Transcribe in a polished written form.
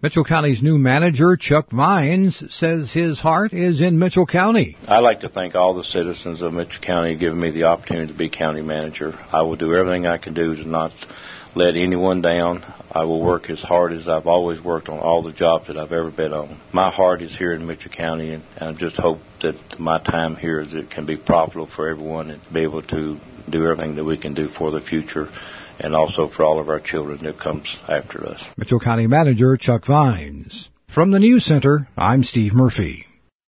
Mitchell County's new manager, Chuck Vines, says his heart is in Mitchell County. I'd like to thank all the citizens of Mitchell County for giving me the opportunity to be county manager. I will do everything I can do to not let anyone down. I will work as hard as I've always worked on all the jobs that I've ever been on. My heart is here in Mitchell County, and I just hope that my time here is it can be profitable for everyone and be able to do everything that we can do for the future and also for all of our children that comes after us. Mitchell County Manager Chuck Vines. From the News Center, I'm Steve Murphy.